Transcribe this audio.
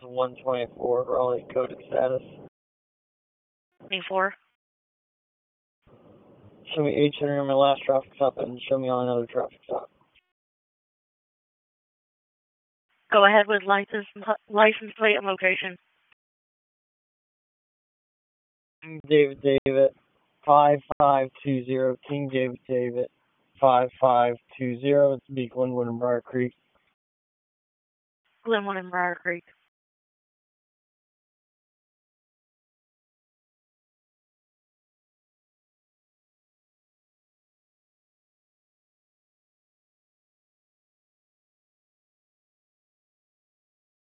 124, Raleigh, coded status. 24. Show me 800 on my last traffic stop and show me on another traffic stop. Go ahead with license plate and location. David, 5520, King David, 5520. It's be Glenwood and Briar Creek. Glenwood and Briar Creek.